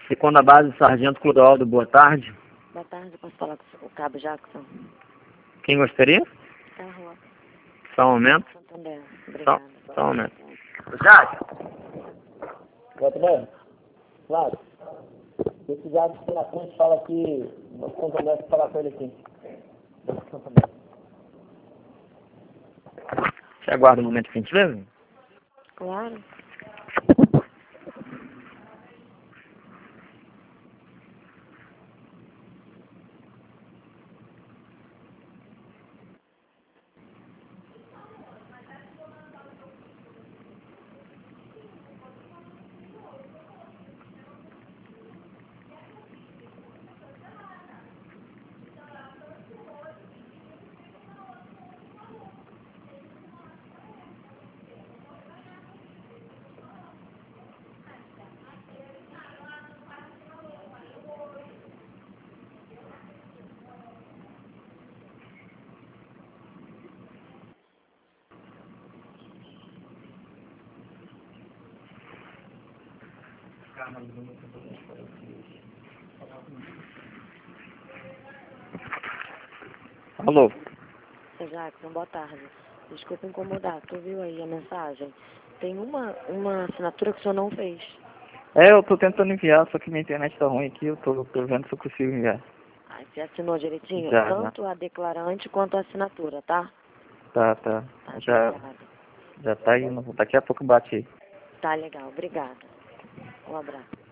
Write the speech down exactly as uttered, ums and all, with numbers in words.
Segunda base, Sargento Clodoaldo, boa tarde. Boa tarde, posso falar com o Cabo Jackson? Quem gostaria? Tá, rua. Só um momento. Santander. Só, Obrigada. só um momento. Jackson! Muito bem? Claro. Esse Jackson que tem na frente fala que nós contamos para falar com ele aqui. Você aguarda um momento, por gentileza? Claro. Alô? Seu Jackson, boa tarde. Desculpa incomodar, tu viu aí a mensagem? Tem uma, uma assinatura que o senhor não fez. É, eu tô tentando enviar, só que minha internet tá ruim aqui, eu tô, tô vendo se eu consigo enviar. Aí você assinou direitinho? Já, Tanto a declarante quanto a assinatura, tá? Tá, tá. Tá, Já, obrigada. já tá aí, daqui a pouco bate aí. Tá legal, obrigada. Um abraço.